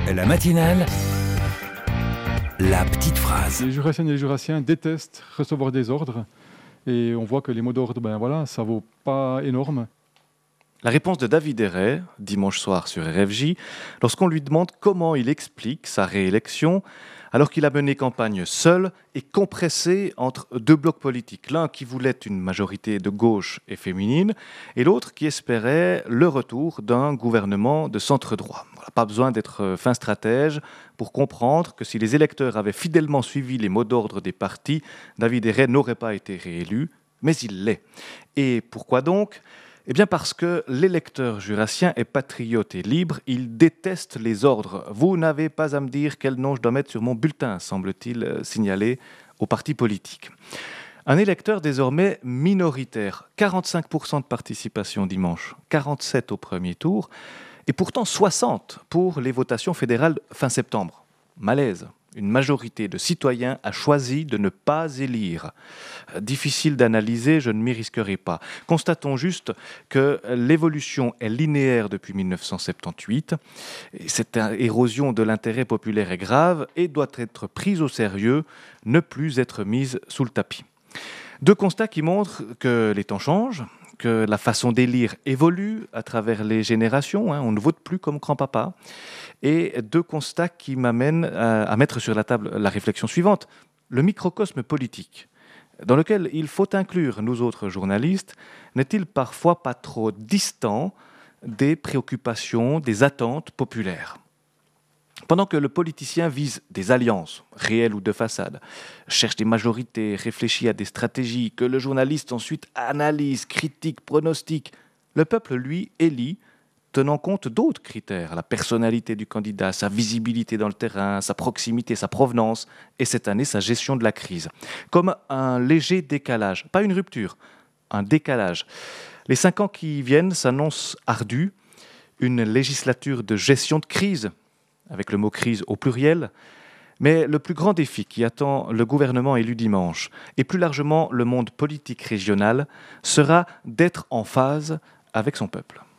La matinale, la petite phrase. Les Jurassiennes et les Jurassiens détestent recevoir des ordres. Et on voit que les mots d'ordre, ça vaut pas énorme. La réponse de David Héret, dimanche soir sur RFJ, lorsqu'on lui demande comment il explique sa réélection, alors qu'il a mené campagne seul et compressé entre deux blocs politiques. L'un qui voulait une majorité de gauche et féminine, et l'autre qui espérait le retour d'un gouvernement de centre-droit. Voilà, pas besoin d'être fin stratège pour comprendre que si les électeurs avaient fidèlement suivi les mots d'ordre des partis, David Héret n'aurait pas été réélu, mais il l'est. Et pourquoi donc ? Eh bien parce que l'électeur jurassien est patriote et libre, il déteste les ordres. Vous n'avez pas à me dire quel nom je dois mettre sur mon bulletin, semble-t-il signaler au parti politique. Un électeur désormais minoritaire, 45% de participation dimanche, 47% au premier tour, et pourtant 60% pour les votations fédérales fin septembre. Malaise. Une majorité de citoyens a choisi de ne pas élire. Difficile d'analyser, je ne m'y risquerai pas. Constatons juste que l'évolution est linéaire depuis 1978. Et cette érosion de l'intérêt populaire est grave et doit être prise au sérieux, ne plus être mise sous le tapis. Deux constats qui montrent que les temps changent, que la façon d'élire évolue à travers les générations, on ne vote plus comme grand-papa, et deux constats qui m'amènent à mettre sur la table la réflexion suivante, le microcosme politique, dans lequel il faut inclure nous autres journalistes, n'est-il parfois pas trop distant des préoccupations, des attentes populaires ? Pendant que le politicien vise des alliances, réelles ou de façade, cherche des majorités, réfléchit à des stratégies que le journaliste ensuite analyse, critique, pronostique, le peuple, lui, élit, tenant compte d'autres critères, la personnalité du candidat, sa visibilité dans le terrain, sa proximité, sa provenance, et cette année, sa gestion de la crise. Comme un léger décalage, pas une rupture, un décalage. Les 5 ans qui viennent s'annoncent ardus, une législature de gestion de crise, avec le mot crise au pluriel, mais le plus grand défi qui attend le gouvernement élu dimanche, et plus largement le monde politique régional, sera d'être en phase avec son peuple.